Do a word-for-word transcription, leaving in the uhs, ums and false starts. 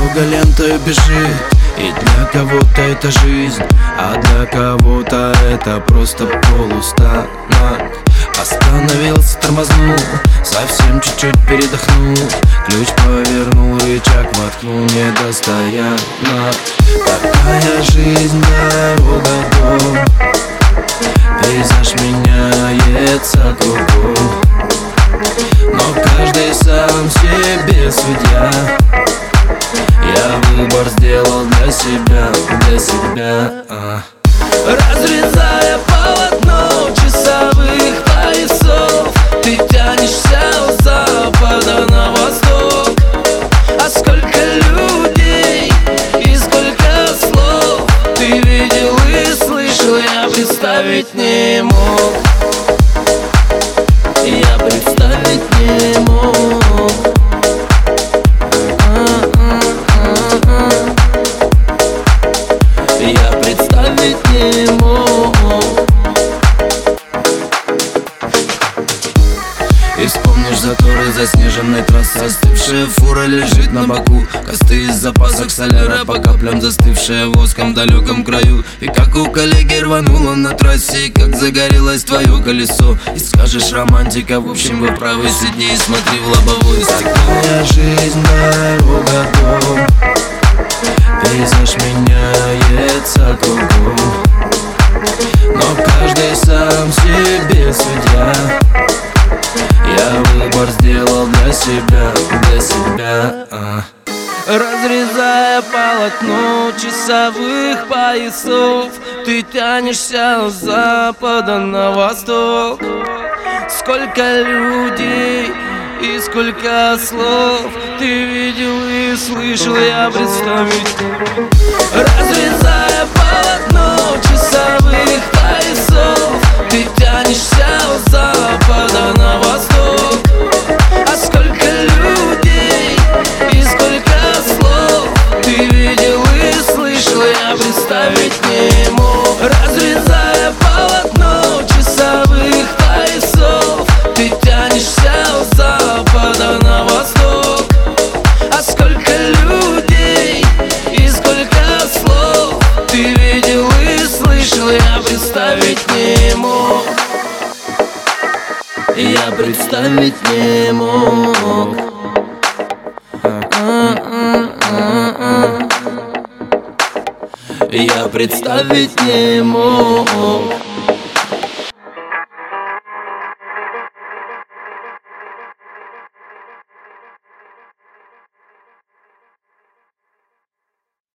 дорога лентой бежит, и для кого-то это жизнь, а для кого-то это просто полустанок. Остановился, тормознул, совсем чуть-чуть передохнул, ключ повернул, рычаг воткнул, не до стоянок. Такая жизнь, дорога, дом, пейзаж меняется кругом, но каждый сам себе судья. Я выбор сделал для себя, для себя а. Разрезая полотно часовых поясов, ты тянешься с запада на восток. А сколько людей и сколько слов ты видел и слышал, я представить не мог. Я представить не мог. Я представить не мог. И вспомнишь заторы заснеженной трассы, остывшая фура лежит на боку, косты из запасок соляра по каплям, застывшая воском в далеком краю. И как у коллеги рвануло на трассе, и как загорелось твое колесо. И скажешь, романтика, в общем вы правы, сиди и смотри в лобовое стекло. Такая жизнь, дорога, дом, пейзаж меняется кругом, но каждый сам себе судья. Я выбор сделал для себя, для себя а. Разрезая полотно часовых поясов, ты тянешься с запада на восток. Сколько людей и сколько слов ты видел и слышал, я представить. Разрезая полотно часовых поясов, ты тянешься с запада на восток. А сколько людей и сколько слов ты видел и слышал, я представить не мог. Разрезая полотно часовых поясов, ты тянешься с запада на восток. А сколько людей и сколько слов ты видел и слышал, я представить не мог. Я представить не мог. Я представить не мог.